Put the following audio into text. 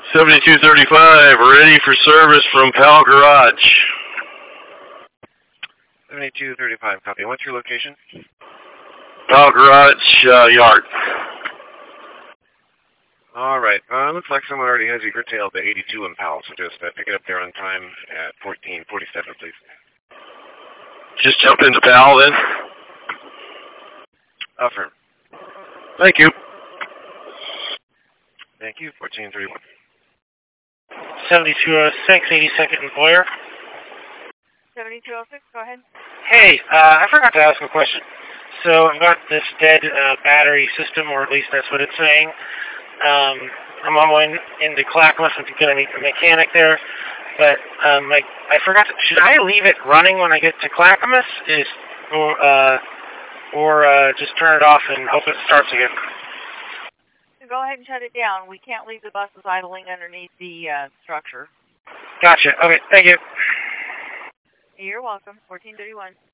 7235, ready for service from Pal Garage. 7235, copy. What's your location? Pal Garage yard. All right. Looks like someone already has you curtailed to 82 in Powell, so just pick it up there on time at 1447, please. Just jump into Pal then. Affirm. Thank you. Thank you. 1431. 7206, 82nd and Boyer. 7206, go ahead. Hey, I forgot to ask a question. So I've got this dead battery system, or at least that's what it's saying. I'm on my way into Clackamas. I'm going to meet the mechanic there. But I forgot. Should I leave it running when I get to Clackamas, or just turn it off and hope it starts again? Go ahead and shut it down. We can't leave the buses idling underneath the structure. Gotcha. Okay. Thank you. You're welcome. 1431.